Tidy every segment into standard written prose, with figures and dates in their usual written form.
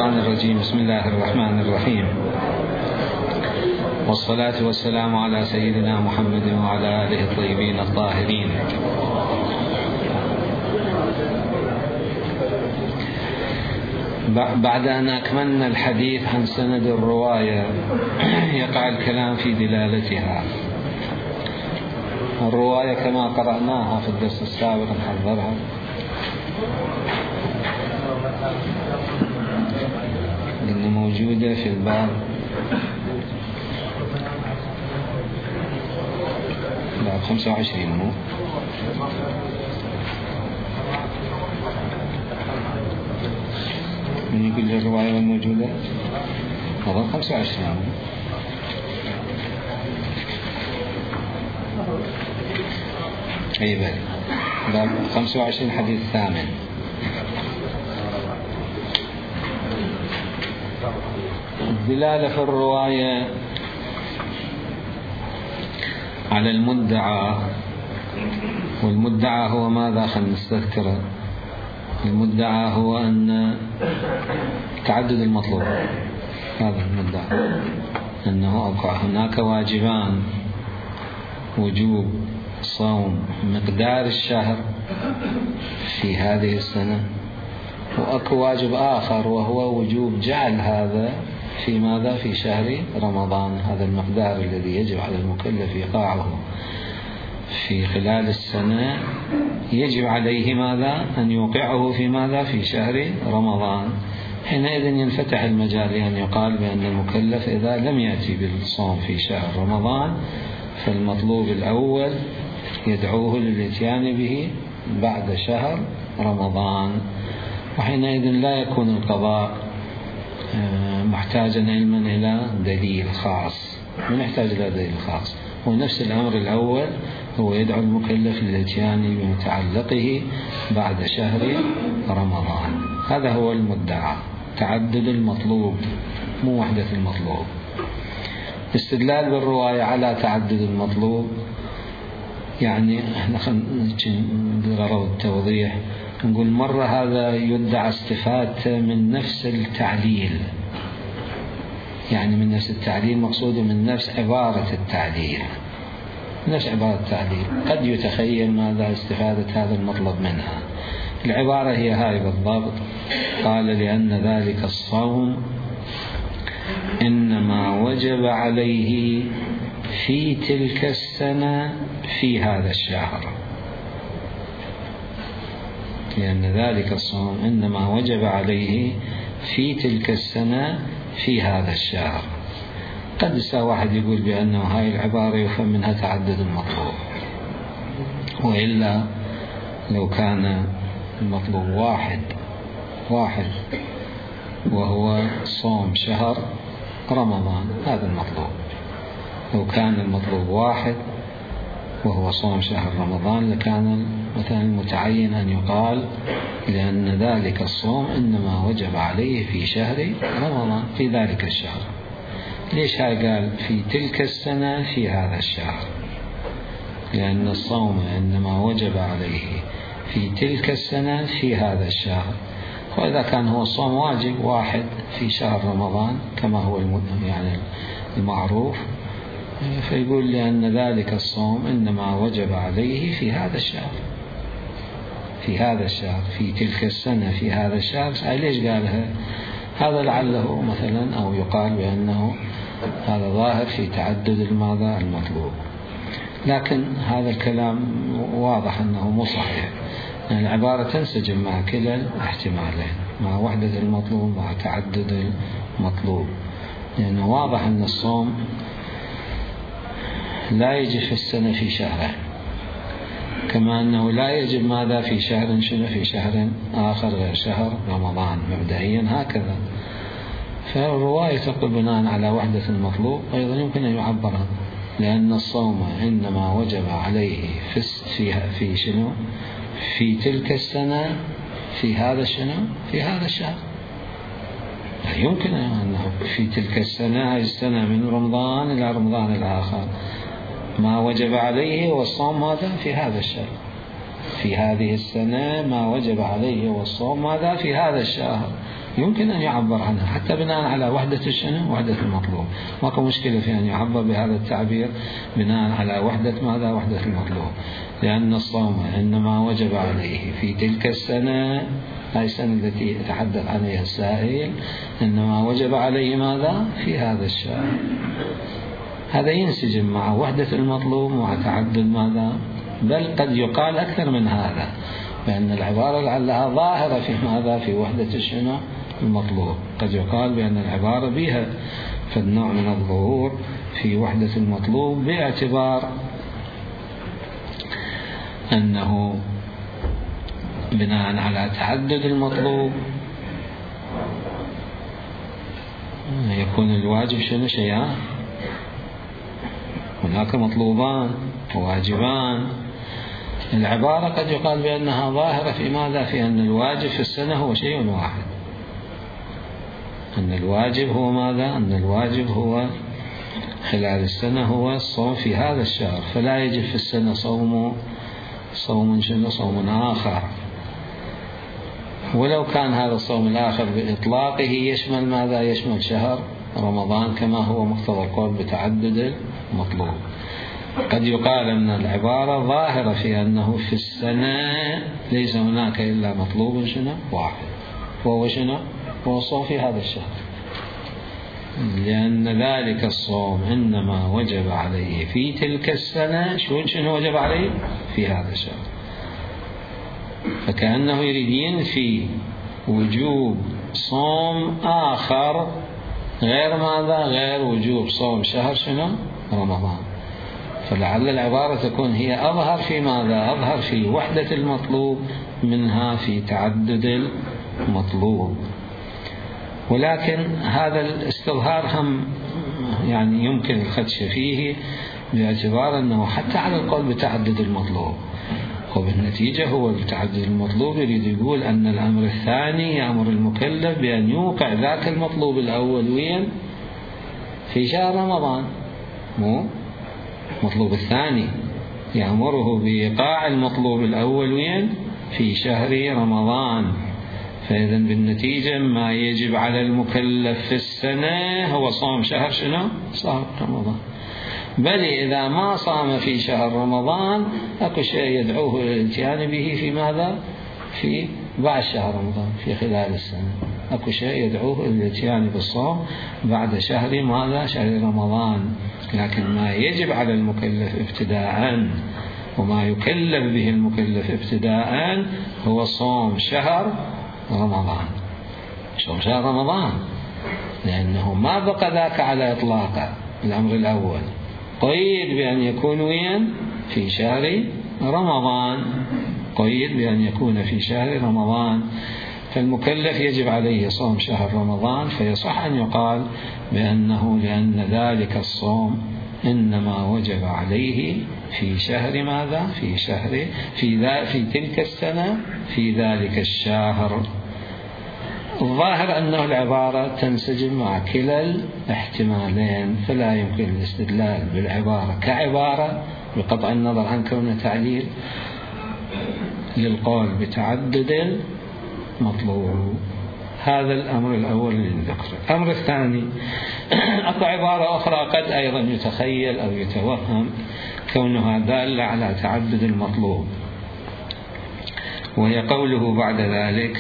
الشيطان الرجيم. بسم الله الرحمن الرحيم، والصلاة والسلام على سيدنا محمد وعلى آله الطيبين الطاهرين. بعد أن أكملنا الحديث عن سند الرواية يقع الكلام في دلالتها. الرواية كما قرأناها في الدرس السابق نحضرها، لأنه موجودة في الباب 25 مو من يقول الرواية الموجودة هذا 25 أي باب 25 حديث ثامن. الدلالة في الرواية على المدعى، والمدعى هو ماذا؟ خلنا نستذكره. المدعى هو أن تعدد المطلوب، هذا المدعى، أنه هناك واجبان: وجوب صوم مقدار الشهر في هذه السنة، وأكو واجب آخر وهو وجوب جعل هذا في ماذا؟ في شهر رمضان. هذا المقدار الذي يجب على المكلف إيقاعه في خلال السنة يجب عليه ماذا؟ أن يوقعه في ماذا؟ في شهر رمضان. حينئذ ينفتح المجال لأن يقال بأن المكلف إذا لم يأتي بالصوم في شهر رمضان فالمطلوب الأول يدعوه للإتيان به بعد شهر رمضان، وحينئذ لا يكون القضاء محتاجا علما إلى دليل خاص، من يحتاج إلى دليل خاص. ونفس الأمر الأول هو يدعو المكلف للإتيان بمتعلقه بعد شهر رمضان. هذا هو المدعى، تعدد المطلوب مو وحدة المطلوب. استدلال بالرواية على تعدد المطلوب، يعني احنا بغرض التوضيح نقول مرة هذا يدعى استفادة من نفس التعليل، يعني من نفس التعليل مقصوده من نفس عبارة التعليل، نفس عبارة التعليل. قد يتخيل ماذا استفادة هذا المطلب منها. العبارة هي هاي بالضبط: قال لأن ذلك الصوم إنما وجب عليه في تلك السنة في هذا الشهر. لأن ذلك الصوم إنما وجب عليه في تلك السنة في هذا الشهر. قد واحد يقول بأنه هاي العبارة يفهم منها تعدد المطلوب، وإلا لو كان المطلوب واحد وهو صوم شهر رمضان، هذا المطلوب. لو كان المطلوب واحد وهو صوم شهر رمضان لكان مثلا المتعين أن يقال لأن ذلك الصوم إنما وجب عليه في شهر رمضان، في ذلك الشهر. ليش هاي قال في تلك السنة في هذا الشهر؟ لأن الصوم إنما وجب عليه في تلك السنة في هذا الشهر. وإذا كان هو الصوم واجب واحد في شهر رمضان كما هو يعني المعروف، فيقول لأن ذلك الصوم إنما وجب عليه في هذا الشهر، في هذا الشهر، في تلك السنة في هذا الشهر. ليش قالها؟ هذا لعله مثلا أو يقال بأنه هذا ظاهر في تعدد الماذا؟ المطلوب. لكن هذا الكلام واضح أنه مو صحيح، يعني العبارة تنسجم مع كلا الاحتمالين، مع وحدة المطلوب مع تعدد المطلوب. لأنه واضح أن الصوم لا يجب في السنة في شهرين، كما أنه لا يجب ماذا؟ في شهر شنو؟ في شهر آخر غير شهر رمضان مبدئيا هكذا. فالرواية تقول بناء على وحدة المطلوب أيضا يمكن أن يعبر لأن الصوم إنما وجب عليه في شنو؟ في تلك السنة في هذا شنو؟ في هذا الشهر. يمكن أنه في تلك السنة، هذه السنة من رمضان إلى رمضان الآخر، ما وجب عليه والصوم ماذا؟ في هذا الشهر. في هذه السنة ما وجب عليه والصوم ماذا؟ في هذا الشهر. يمكن أن يعبر عنها حتى بناء على وحدة الشنو؟ وحدة المطلوب. ماكو مشكلة في أن يعبر بهذا التعبير بناء على وحدة ماذا؟ وحدة المطلوب. لأن الصوم إنما وجب عليه في تلك السنة، هذه السنة التي يتحدث عنها السائل، إنما وجب عليه ماذا؟ في هذا الشهر. هذا ينسجم مع وحدة المطلوب مع تعدد ماذا؟ بل قد يقال أكثر من هذا، بأن العبارة لعلها ظاهرة في ماذا؟ في وحدة الشنو؟ المطلوب. قد يقال بأن العبارة بها فالنوع من الظهور في وحدة المطلوب، باعتبار أنه بناء على تعدد المطلوب يكون الواجب شنو؟ شيئان، هناك مطلوبان وواجبان. العبارة قد يقال بأنها ظاهرة في ماذا؟ في أن الواجب في السنة هو شيء واحد، أن الواجب هو ماذا؟ أن الواجب هو خلال السنة هو الصوم في هذا الشهر، فلا يجب في السنة صوم شنو؟ صوم آخر، ولو كان هذا الصوم الآخر بإطلاقه يشمل ماذا؟ يشمل شهر رمضان، كما هو مقتضى القول بتعدد المطلوب. قد يقال أن العبارة ظاهرة في أنه في السنة ليس هناك إلا مطلوب شنو؟ واحد، وهو شنو؟ هو الصوم في هذا الشهر، لأن ذلك الصوم إنما وجب عليه في تلك السنة. شنو وجب عليه؟ في هذا الشهر. فكأنه يريد ينفي وجوب صوم آخر غير ماذا؟ غير وجوب صوم شهر شنو؟ رمضان. فلعل العبارة تكون هي أظهر في ماذا؟ أظهر في وحدة المطلوب منها في تعدد المطلوب. ولكن هذا الاستظهار هم يعني يمكن الخدش فيه، باعتبار أنه حتى على القول بتعدد المطلوب، وبالنتيجة هو التعدد المطلوب يريد يقول أن الأمر الثاني يأمر المكلف بأن يوقع ذاك المطلوب الأول وين؟ في شهر رمضان. مو المطلوب الثاني يأمره بإيقاع المطلوب الأول وين؟ في شهر رمضان. فإذا بالنتيجة ما يجب على المكلف في السنة هو صوم شهر شنو؟ شهر رمضان. بل إذا ما صام في شهر رمضان أكو شيء يدعوه للاتيان به في ماذا؟ في بعد شهر رمضان، في خلال السنة أكو شيء يدعوه للاتيان بالصوم بعد شهر ماذا؟ شهر رمضان. لكن ما يجب على المكلف ابتداء وما يكلف به المكلف ابتداء هو صوم شهر رمضان. صوم شهر رمضان، لأنه ما بقى ذاك على إطلاقه. الأمر الأول قيد بأن يكون وين؟ في شهر رمضان، قيد بأن يكون في شهر رمضان. فالمكلف يجب عليه صوم شهر رمضان، فيصح أن يقال بأنه لأن ذلك الصوم إنما وجب عليه في شهر ماذا؟ في شهر في تلك السنة في ذلك الشهر. الظاهر أنه العبارة تنسجم مع كلا الاحتمالين، فلا يمكن الاستدلال بالعبارة كعبارة بقطع النظر عن كونه تعليل للقول بتعدد المطلوب. هذا الأمر الأول للذكر. الأمر الثاني، أكو عبارة أخرى قد أيضا يتخيل أو يتوهم كونها دالة على تعدد المطلوب، وهي قوله بعد ذلك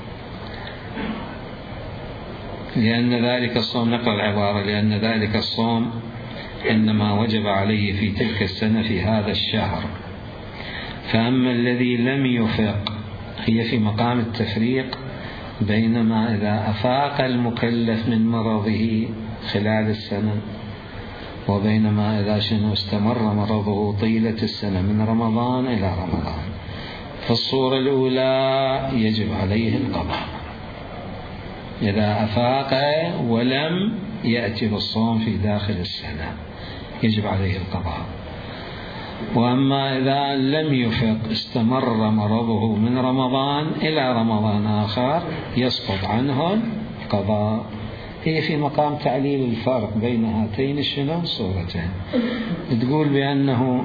لأن ذلك الصوم، نقرأ العبارة، لأن ذلك الصوم إنما وجب عليه في تلك السنة في هذا الشهر. فأما الذي لم يفق، هي في مقام التفريق بينما إذا أفاق المكلف من مرضه خلال السنة وبينما إذا استمر مرضه طيلة السنة من رمضان إلى رمضان. فالصورة الأولى يجب عليه القضاء إذا أفاق ولم يأتي بالصوم في داخل السنة، يجب عليه القضاء. وأما إذا لم يفق استمر مرضه من رمضان إلى رمضان آخر يسقط عنه القضاء. هي في مقام تعليل الفرق بين هاتين الصورتين. تقول بأنه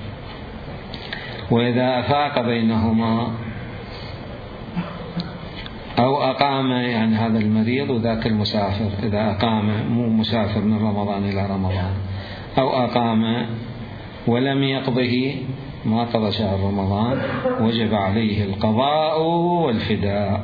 وإذا أفاق بينهما أو أقام يعني هذا المريض وذاك المسافر، إذا أقام مو مسافر من رمضان إلى رمضان، أو أقام ولم يقضه ما قضى شهر رمضان وجب عليه القضاء والفداء.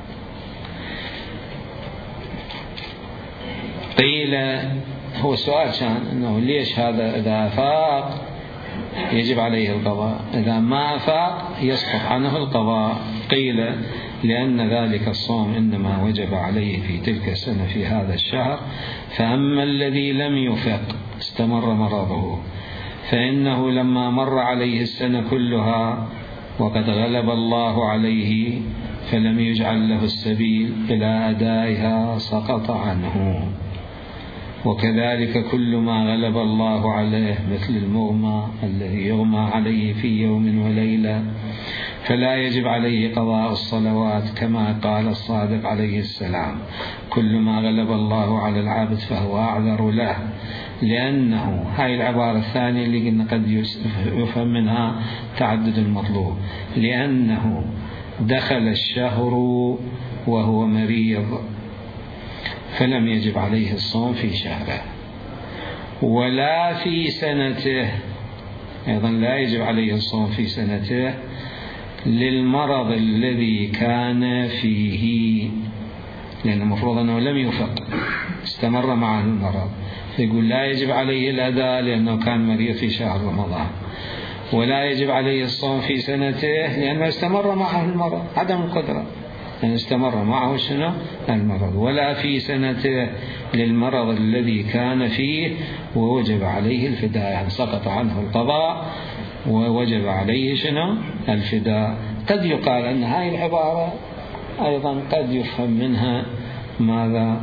قيل هو السؤال كان أنه ليش هذا إذا أفاق يجب عليه القضاء، إذا ما أفاق يسقط عنه القضاء؟ قيل لأن ذلك الصوم إنما وجب عليه في تلك السنة في هذا الشهر، فأما الذي لم يفق استمر مرضه فإنه لما مر عليه السنة كلها وقد غلب الله عليه فلم يجعل له السبيل إلى أدائها سقط عنه. وكذلك كل ما غلب الله عليه مثل المغمى الذي يغمى عليه في يوم وليلة فلا يجب عليه قضاء الصلوات، كما قال الصادق عليه السلام: كل ما غلب الله على العبد فهو أعذر له. لأنه هاي العبارة الثانية اللي قلنا قد يفهم منها تعدد المطلوب، لأنه دخل الشهر وهو مريض فلم يجب عليه الصوم في شهره ولا في سنته، أيضا لا يجب عليه الصوم في سنته للمرض الذي كان فيه، لأن المفروض أنه لم يفق استمر معه المرض، يقول لا يجب عليه الأداء لأنه كان مريض في شهر رمضان، ولا يجب عليه الصوم في سنته لأنه استمر معه المرض عدم القدرة، يعني استمر معه شنو المرض، ولا في سنته للمرض الذي كان فيه ووجب عليه الفداء، يعني سقط عنه القضاء ووجب عليه شنو الفداء. قد يقال أن هذه العبارة أيضا قد يفهم منها ماذا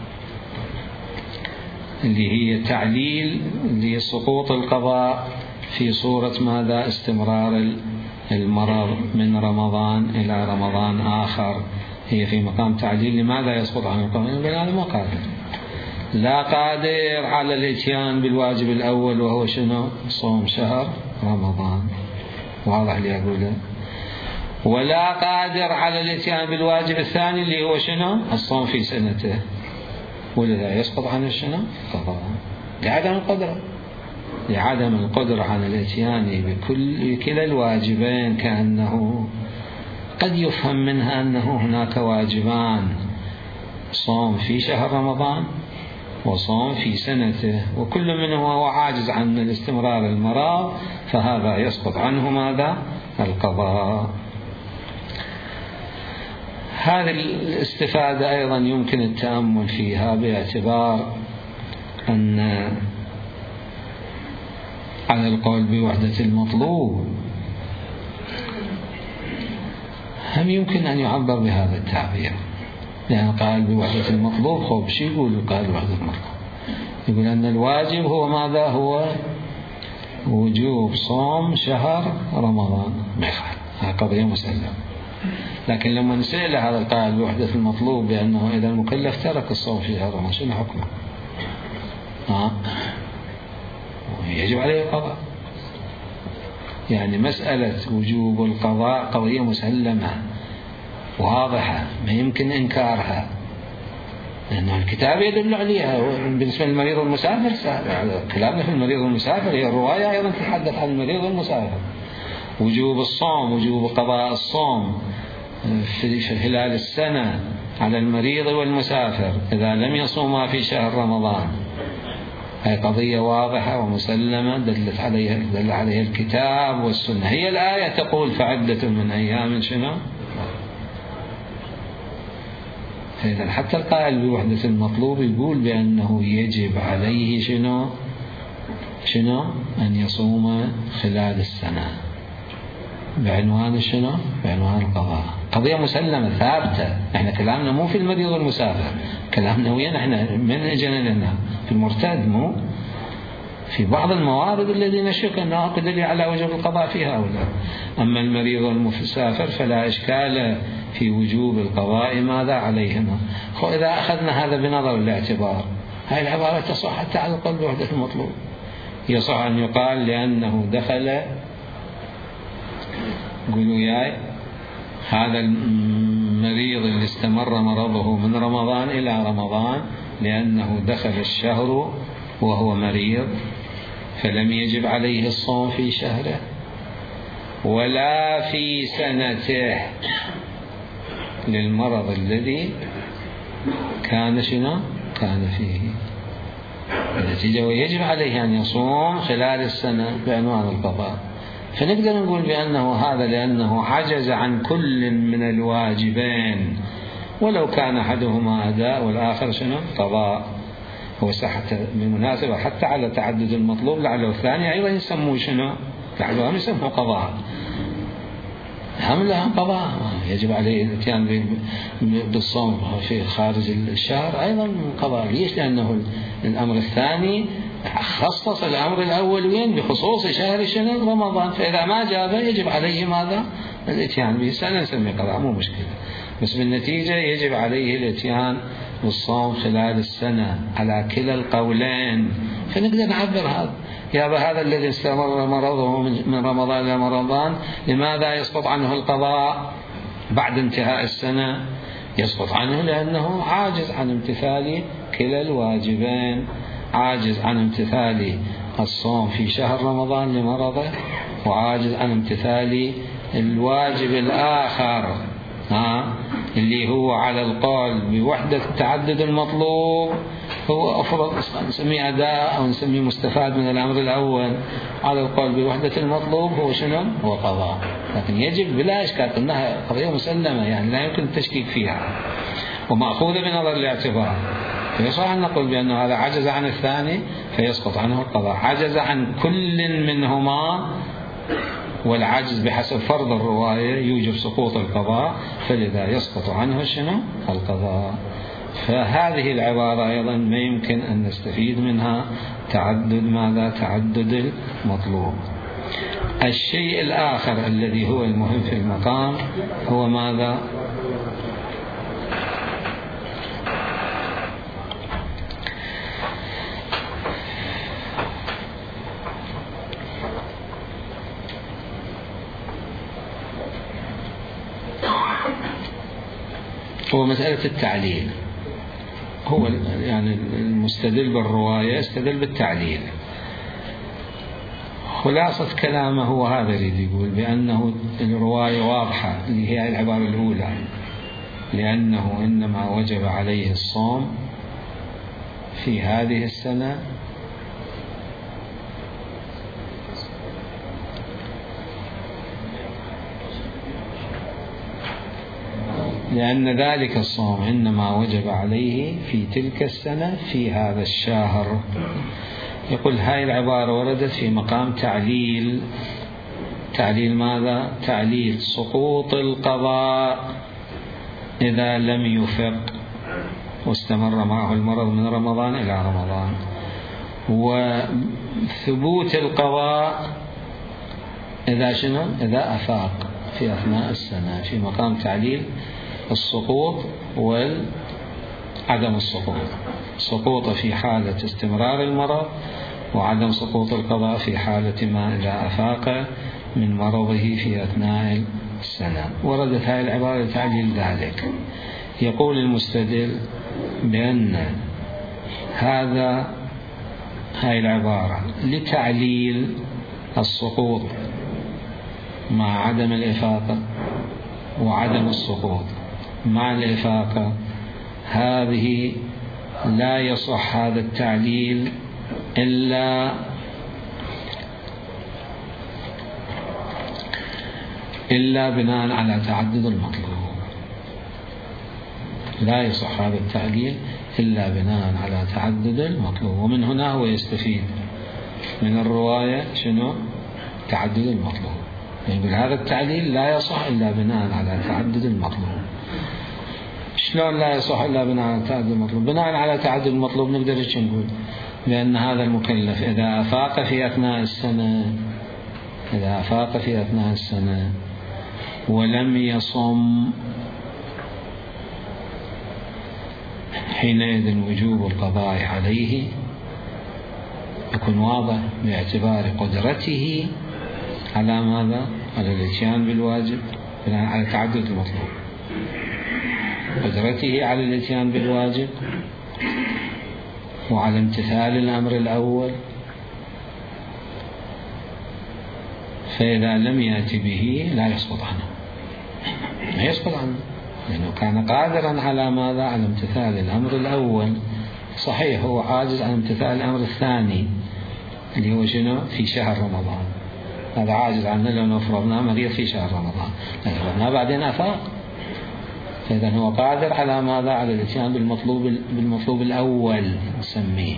اللي هي تعليل لسقوط القضاء في صورة ماذا استمرار المرض من رمضان إلى رمضان آخر، هي في مقام تعليل لماذا يسقط عن القضاء، بل هذا ما قادر، لا قادر على الاتيان بالواجب الأول وهو شنو صوم شهر رمضان، واضح اللي أقوله، ولا قادر على الاتيان بالواجب الثاني اللي هو شنو الصوم في سنته، ولذا يسقط عنه شنو قضاء لعدم القدرة، لعدم القدرة عن الاتيان بكل الواجبين، كأنه قد يفهم منها أنه هناك واجبان: صوم في شهر رمضان وصوم في سنته، وكل منهما هو عاجز عن الاستمرار المرض، فهذا يسقط عنه ماذا القضاء. هذه الاستفادة أيضا يمكن التأمل فيها باعتبار أن على القول بوحدة المطلوب هم يمكن أن يعبر بهذا التعبير، يعني قال بوحدة المطلوب، خوب شي يقول قال بوحدة المطلوب، يقول أن الواجب هو ماذا هو وجوب صوم شهر رمضان، ما يفعل، هذه قضية مسلمة. لكن لما نسأل هذا القائل بوحدة المطلوب بأنه إذا المكلف ترك الصوم في شهر رمضان شنو حكمه؟ يجب عليه القضاء، يعني مسألة وجوب القضاء قضية مسلمة واضحة ما يمكن إنكارها، لأن الكتاب يدل عليها. بالنسبة للمريض والمسافر كلامنا في المريض والمسافر، هي الرواية أيضا تتحدث عن المريض والمسافر، وجوب الصوم وجوب قضاء الصوم في خلال السنة على المريض والمسافر إذا لم يصوما في شهر رمضان، هي قضية واضحة ومسلمة دل عليها الكتاب والسنة. هي الآية تقول فعدة من أيام شنو، فإذا حتى القائل بوحدة المطلوب يقول بأنه يجب عليه شنو أن يصوم خلال السنة بعنوان شنو بعنوان القضاء، قضية مسلمة ثابتة. احنا كلامنا مو في المريض والمسافر، كلامنا وين احنا من اجنا لنا في المرتد، مو في بعض الموارد الذي نشك أنها قدر على وجوب القضاء في هؤلاء. أما المريض والمسافر فلا إشكال في وجوب القضاء ماذا عليهما. إذا أخذنا هذا بنظر الاعتبار، هذه العبارة تصح حتى على القول بوحدة المطلوب، يصح أن يقال لأنه دخل، قولوا ياي، هذا المريض اللي استمر مرضه من رمضان إلى رمضان لأنه دخل الشهر وهو مريض فلم يجب عليه الصوم في شهره ولا في سنته للمرض الذي كان فيه النتيجة، ويجب عليه أن يصوم خلال السنة بعنوان القضاء. فنقدر نقول بأنه هذا لأنه عجز عن كل من الواجبين، ولو كان أحدهما أداء والآخر قضاء. هو بالمناسبة حتى على تعدد المطلوب لعله الثاني أيضا يسموه لعلهم يسموه قضاء، هم لهم قضاء، يجب عليه الاتيان بالصوم في خارج الشهر أيضا قضاء. ليش؟ لأنه الأمر الثاني خصص الأمر الأول بخصوص شهر رمضان، فإذا ما جاب يجب عليه ماذا؟ الاتيان به. سنسمي قضاء مو مشكلة، بس بالنتيجة يجب عليه الاتيان بالصوم خلال السنة على كلا القولين. فنقدر نعبر هذا الذي استمر مرضه من رمضان إلى رمضان لماذا يسقط عنه القضاء بعد انتهاء السنة؟ يسقط عنه لأنه عاجز عن امتثال كلا الواجبين، عاجز عن امتثال الصوم في شهر رمضان لمرضه، وعاجز عن امتثال الواجب الآخر اللي هو على القول بوحدة التعدد المطلوب، هو أفرض نسميه أداء أو نسميه مستفاد من الأمر الأول. على القول بوحدة المطلوب هو هو قضاء، لكن يجب بلا إشكال أنها قضية مسلمة، يعني لا يمكن التشكيك فيها ومأخوذة بنظر الاعتبار. فيصح أن نقول بأنه هذا عجز عن الثاني فيسقط عنه القضاء، عجز عن كل منهما، والعجز بحسب فرض الرواية يوجب سقوط القضاء، فلذا يسقط عنه القضاء. فهذه العبارة أيضا ما يمكن أن نستفيد منها تعدد المطلوب. الشيء الآخر الذي هو المهم في المقام هو ماذا؟ هو مسألة التعليل. هو يعني المستدل بالرواية استدل بالتعليل. خلاصة كلامه هو هذا يريد يقول بأنه الرواية واضحة اللي هي العبارة الأولى، لأنه إنما وجب عليه الصوم في هذه السنة لأن ذلك الصوم إنما وجب عليه في تلك السنة في هذا الشهر. يقول هاي العبارة وردت في مقام تعليل ماذا؟ تعليل سقوط القضاء إذا لم يفق واستمر معه المرض من رمضان إلى رمضان، وثبوت القضاء إذا أفاق في أثناء السنة، في مقام تعليل السقوط وعدم السقوط. سقوط في حالة استمرار المرض، وعدم سقوط القضاء في حالة ما إذا أفاق من مرضه في أثناء السنة. وردت هذه العبارة لتعليل ذلك. يقول المستدل بأن هاي العبارة لتعليل السقوط مع عدم الإفاقة وعدم السقوط مع الإفاقة، هذه لا يصح هذا التعليل إلا بناء على تعدد المطلوب. لا يصح هذا التعليل إلا بناء على تعدد المطلوب. ومن هنا هو يستفيد من الرواية تعدد المطلوب. يقول هذا التعليل لا يصح إلا بناء على تعدد المطلوب. شلون لا يصح إلا بناء على تعدد المطلوب؟ بناء على تعدد المطلوب نقدر نقول بأن هذا المكلف إذا أفاق في أثناء السنة ولم يصم، حينئذ وجوب القضاء عليه يكون واضح باعتبار قدرته على ماذا؟ على الاتيان بالواجب بناء على تعدد المطلوب. قدرته على الاتيان بالواجب وعلى امتثال الأمر الأول، فإذا لم يأتي به لا يسقط عنه، لا يسقط عنه، لأنه كان قادرا على ماذا؟ على امتثال الأمر الأول. صحيح هو عاجز عن امتثال الأمر الثاني اللي هو شنو؟ في شهر رمضان، هذا عاجز عنه لأنه فرضناه مريض في شهر رمضان، لكن فرضناه بعدين أفاق، فإذا هو قادر على ماذا؟ على الاتيان بالمطلوب الأول نسميه،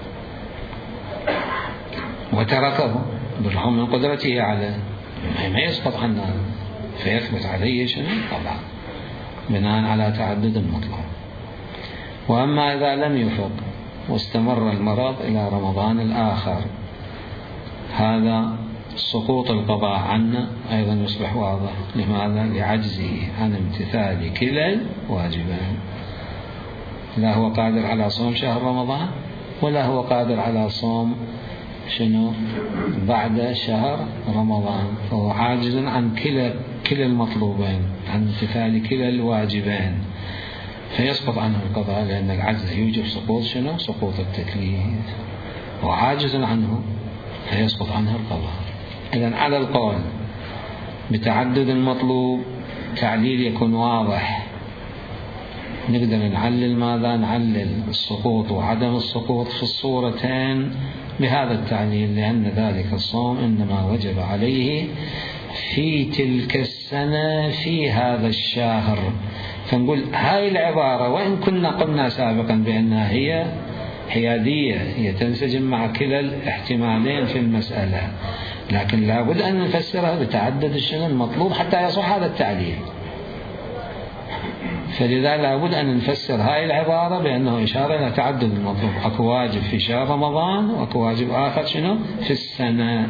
وتركه بالرغم من قدرته على، ما يسقط عنه، فيثبت عليه شنو؟ طبعا بناء على تعدد المطلوب. وأما إذا لم يفق واستمر المرض إلى رمضان الآخر، هذا سقوط القضاء عنه أيضا يصبح واضح. لماذا؟ لعجزه عن امتثال كلا الواجبين، لا هو قادر على صوم شهر رمضان ولا هو قادر على صوم شنو بعد شهر رمضان، فهو عاجز عن كلا المطلوبين، عن امتثال كلا الواجبين، فيسقط عنه القضاء، لأن العجز يوجب سقوط شنو؟ سقوط التكليف، وعاجز عنه فيسقط عنه القضاء. إذن على القول بتعدد المطلوب تعليل يكون واضح، نقدر نعلل ماذا؟ نعلل السقوط وعدم السقوط في الصورتين بهذا التعليل، لأن ذلك الصوم إنما وجب عليه في تلك السنة في هذا الشهر. فنقول هاي العبارة وإن كنا قلنا سابقا بأنها هي حيادية، هي تنسجم مع كلا الاحتمالين في المسألة، لكن لابد أن نفسرها بتعدد الشنو المطلوب حتى يصح هذا التعليل. فلذا لابد أن نفسر هاي العبارة بأنه إشارة إلى تعدد المطلوب، أكو واجب في شهر رمضان وأكو واجب آخر شنو في السنة.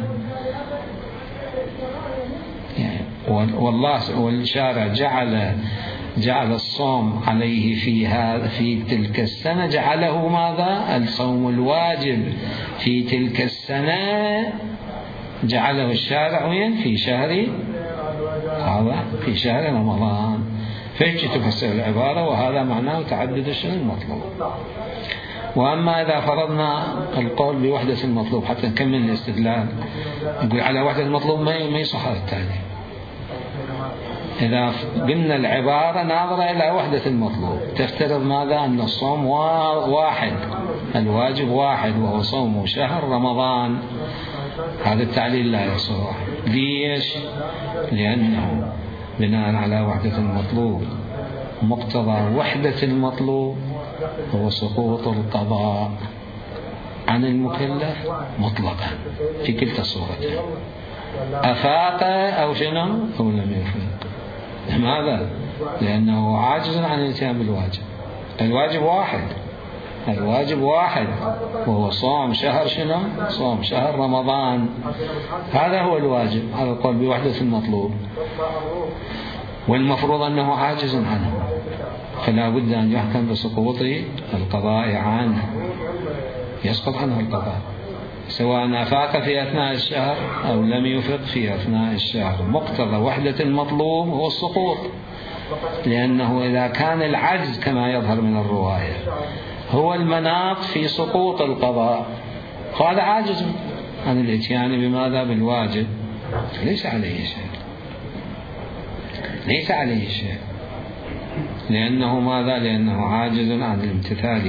يعني والله والشارع جعل الصوم عليه في تلك السنة، جعله ماذا؟ الصوم الواجب في تلك السنة جعله الشارع وين؟ في شهر رمضان. فيجي تفسر العبارة وهذا معناه تعدد الشيء المطلوب. وأما إذا فرضنا القول بوحدة المطلوب حتى نكمل الاستدلال، نقول على وحدة المطلوب ما يصح هذا التعليل. إذا قلنا العبارة ناظرة إلى وحدة المطلوب تفترض ماذا؟ أن الصوم واحد، الواجب واحد وهو صوم شهر رمضان، هذا التعليل لا يصح. ليش؟ لأنه بناء على وحدة المطلوب مقتضى وحدة المطلوب هو سقوط القضاء عن المكلف مطلقا في كلتا الصورتين، أفاق أو شنو أو لم يفق. لماذا؟ لأنه عاجز عن الاتيان بالواجب. الواجب واحد وهو صوم شهر شنو؟ صوم شهر رمضان، هذا هو الواجب على القول بوحدة المطلوب، والمفروض أنه عاجز عنه، فلا بد أن يحكم بسقوط القضاء عنه، يسقط عنه القضاء سواء أفاق في أثناء الشهر أو لم يفق في أثناء الشهر. مقتضى وحدة المطلوب هو السقوط، لأنه إذا كان العجز كما يظهر من الرواية هو المناط في سقوط القضاء، قال عاجز عن الاتيان بماذا؟ بالواجب، ليس عليه شيء، لأنه ماذا؟ لأنه عاجز عن الامتثال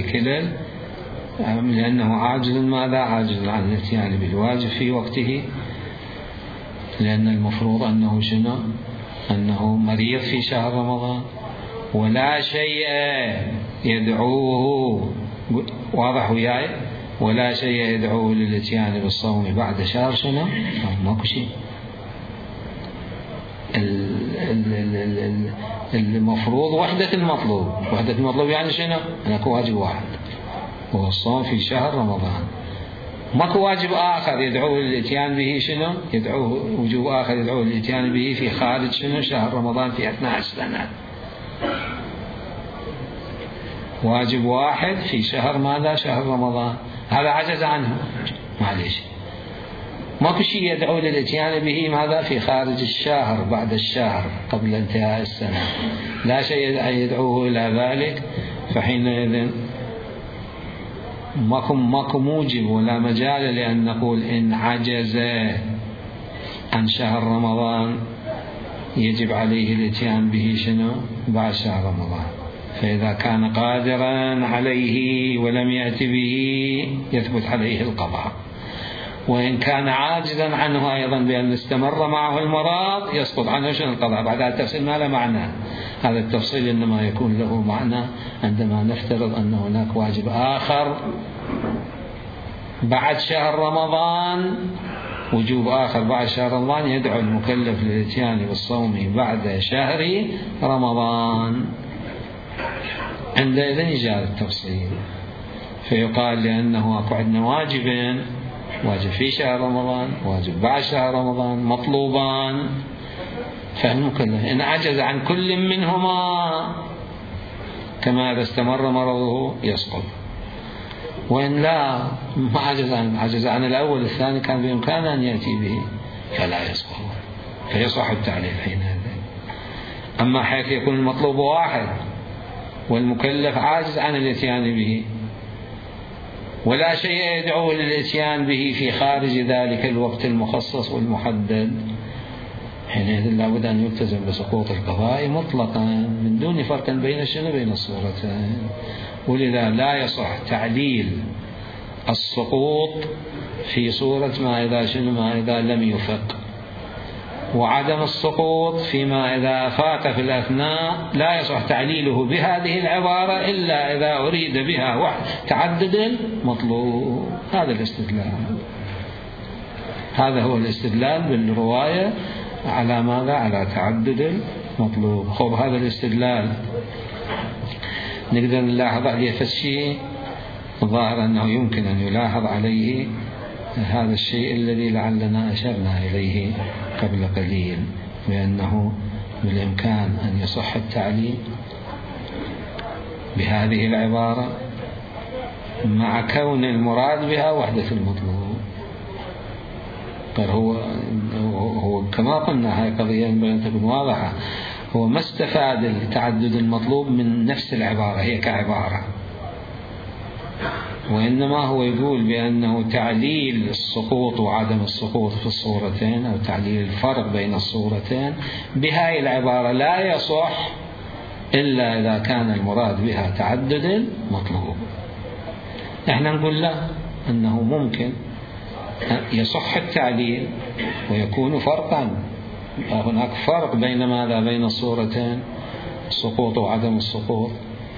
لأنه عاجز ماذا؟ عاجز عن الاتيان بالواجب في وقته، لأن المفروض أنه شنو؟ أنه مريض في شهر رمضان ولا شيء يدعوه، واضح وياي؟ ولا شيء يدعوه للاتيان بالصوم بعد شهر شنو؟ ماكو شيء. المفروض وحدة المطلوب يعني شنو؟ أنك واجب واحد وهو الصوم في شهر رمضان، ماكو واجب آخر يدعوه للاتيان به شنو؟ وجوب آخر يدعوه للاتيان به في خارج شنو؟ شهر رمضان في أثناء السنة. واجب واحد في شهر ماذا؟ شهر رمضان، هذا عجز عنه، معليش. ماكو شيء يدعو للاتيان به ماذا في خارج الشهر بعد الشهر قبل انتهاء السنة، لا شيء يدعوه إلى ذلك، فحينئذ ماكو موجب ولا مجال لأن نقول إن عجز عن شهر رمضان يجب عليه الاتيان به شنو بعد شهر رمضان. فإذا كان قادرا عليه ولم يأتي به يثبت عليه القضاء، وإن كان عاجزا عنه أيضا بأن استمر معه المرض يسقط عنه شنو القضاء. بعد هذا التفصيل ما له معنى، هذا التفصيل إنما يكون له معنى عندما نفترض أن هناك واجب آخر بعد شهر رمضان، وجوب آخر بعد شهر رمضان يدعو المكلف للاتيان بالصوم بعد شهر رمضان، عندئذ يجاز التفصيل. فيقال لأنه أكو عندنا واجبين، واجب في شهر رمضان، واجب بعد شهر رمضان، مطلوبان، فالمكلف إن عجز عن كل منهما كما إذا استمر مرضه يسقط، وإن لا ما عجز عن الأول الثاني كان بإمكانه أن يأتي به فلا يسقط، فيصح التعليل حينئذ. أما حيث يكون المطلوب واحد والمكلف عاجز عن الاتيان به ولا شيء يدعو للاتيان به في خارج ذلك الوقت المخصص والمحدد، حينئذ لا بد أن يلتزم بسقوط القضاء مطلقا من دون فرق بين بين الصورتين. ولذا لا يصح تعليل السقوط في صورة ما إذا لم يفق، وعدم السقوط فيما إذا فات في الأثناء لا يصح تعليله بهذه العبارة إلا إذا أريد بها تعدد المطلوب. هذا الاستدلال، هذا هو الاستدلال بالرواية على ماذا؟ على تعدد المطلوب. خب هذا الاستدلال نقدر نلاحظ عليه فالشيء الظاهر أنه يمكن أن يلاحظ عليه هذا الشيء الذي لعلنا أشرنا إليه قبل قليل، بأنه بالإمكان أن يصح التعليل بهذه العبارة مع كون المراد بها وحدة المطلوب. هو كما قلنا هاي قضية ينبغي أن تكون واضحة، هو ما استفاد التعدد المطلوب من نفس العبارة هي كعبارة، وإنما هو يقول بأنه تعليل السقوط وعدم السقوط في الصورتين أو تعليل الفرق بين الصورتين بهاي العبارة لا يصح إلا إذا كان المراد بها تعدد المطلوب. احنا نقول لا، أنه ممكن يصح التعليل ويكون فرقا، هناك فرق بين ماذا؟ بين الصورتين، السقوط وعدم السقوط،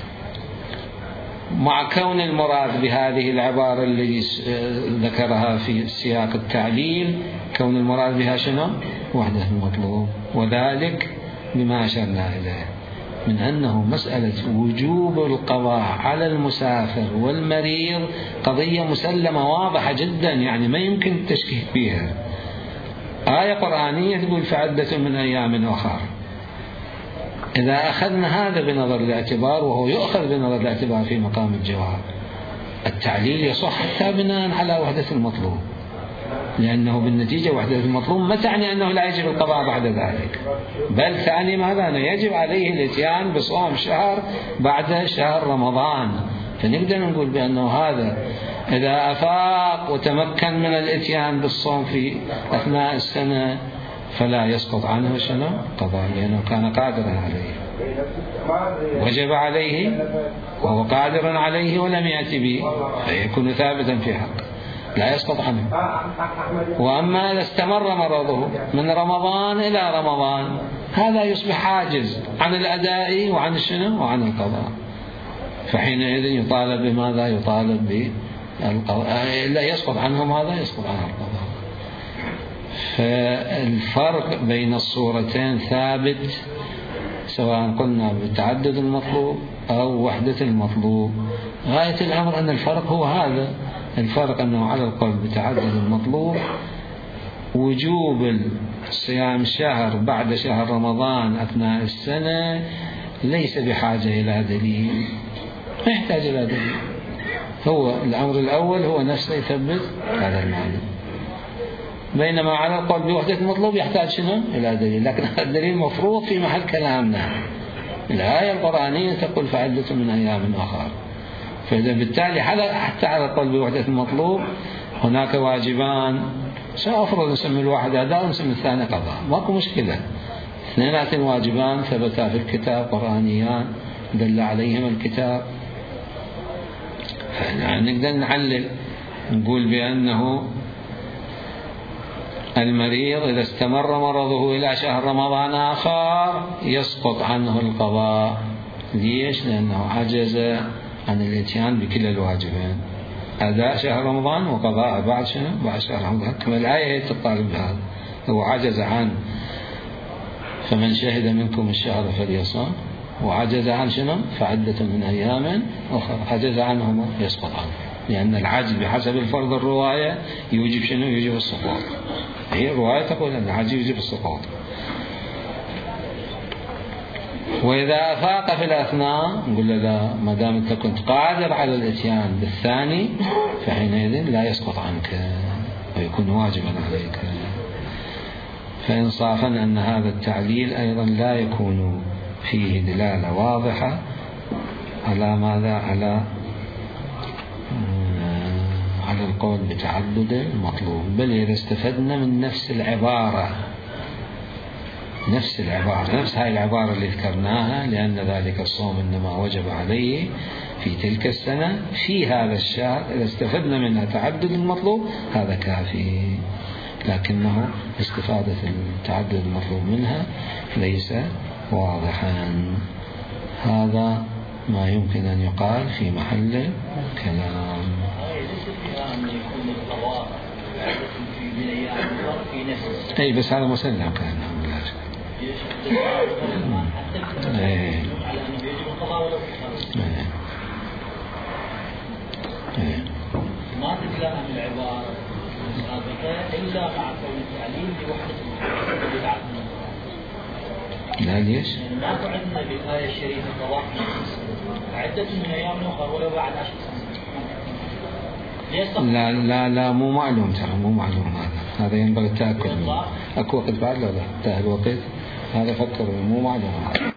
مع كون المراد بهذه العبارة اللي ذكرها في سياق التعليل كون المراد بها شنو؟ وحدة المطلوب. وذلك بما أشرنا إليه من أنه مسألة وجوب القضاء على المسافر والمريض قضية مسلمة واضحة جدا، يعني ما يمكن التشكيك فيها. آية قرآنية تقول فعدة من أيام أخر. إذا أخذنا هذا بنظر الاعتبار، وهو يؤخذ بنظر الاعتبار في مقام الجواب، التعليل يصح حتى بناء على وحدة المطلوب، لأنه بالنتيجة وحدة المطلوب ما تعني أنه لا يجب القضاء بعد ذلك، بل تعني ماذا؟ أنه يجب عليه الاتيان بصوم شهر بعد شهر رمضان. فنقدر نقول بأنه هذا إذا أفاق وتمكن من الاتيان بالصوم في أثناء السنة فلا يسقط عنه شنو؟ قضاء، لأنه كان قادرا عليه، وجب عليه وهو قادر عليه ولم يأتي به، فيكون ثابتا في حقه لا يسقط عنه. وأما إذا استمر مرضه من رمضان إلى رمضان هذا يصبح عاجز عن الأداء وعن الشنو؟ وعن القضاء، فحينئذ يطالب بماذا؟ يطالب بالقضاء، لا يسقط عنهم هذا، يسقط عنه القضاء. فالفرق بين الصورتين ثابت سواء قلنا بتعدد المطلوب أو وحدة المطلوب. غاية الأمر أن الفرق هو هذا الفرق، أنه على القول بتعدد المطلوب وجوب صيام شهر بعد شهر رمضان أثناء السنة ليس بحاجة إلى دليل، ما يحتاج إلى دليل، هو الأمر الأول هو نفسه يثبت هذا المعنى. بينما على القول بوحدة المطلوب يحتاج شنو؟ إلى دليل، لكن الدليل مفروض في محل كلامنا. الآية القرآنية تقول فعدة من أيام أخرى، فإذا بالتالي حتى على القول بوحدة المطلوب هناك واجبان، سأفرض نسمي الواحد أداء ونسمي الثاني قضاء، ماكو مشكلة، اثنينات واجبان ثبتا في الكتاب قرآنيان دل عليهم الكتاب. يعني نقدر نعلل نقول بأنه المريض إذا استمر مرضه إلى شهر رمضان آخر يسقط عنه القضاء. ليش؟ لأنه عجز عن الاتيان بكل الواجبين، أداء شهر رمضان وقضاء بعد شنو؟ بعد شهر رمضان، كما الآية هي تطالب بهذا. هو عجز عن فمن شهد منكم الشهر فليصم، وعجز عن شنو؟ فعدة من أيام أخرى، عجز عنهما يسقط عنه، لأن العجز بحسب الفرض الرواية يوجب شنو؟ يوجب السقوط. هي الرواية تقول أن العجز يوجب السقوط. وإذا أفاق في الأثناء نقول له لا، ما دام أنت كنت قادر على الإتيان بالثاني فحينئذ لا يسقط عنك ويكون واجبا عليك. فإنصافا أن هذا التعليل أيضا لا يكون فيه دلالة واضحة على ماذا؟ على القول بتعدد المطلوب، بل إذا استفدنا من نفس العبارة، نفس هاي العبارة اللي ذكرناها، لأن ذلك الصوم إنما وجب عليه في تلك السنة في هذا الشهر، إذا استفدنا منها تعدد المطلوب هذا كافي، لكنه استفادة التعدد المطلوب منها ليس واضحا. هذا ما يمكن أن يقال في محل كلام. أي بس هذا مسلم كان ما تتلائم العبارة السابقة إلا مع كون التعليل بوحدة لا ليش؟ ما عندنا بالآية الشريفة قضاء عدة من أيام أخرى ولو بعد 10 سنين. لا مو معلوم، ترى مو معلوم هذا ينبغي التأكد منه. أكو وقت بعد؟ لا انتهى الوقت، هذا فكر مو معلوم.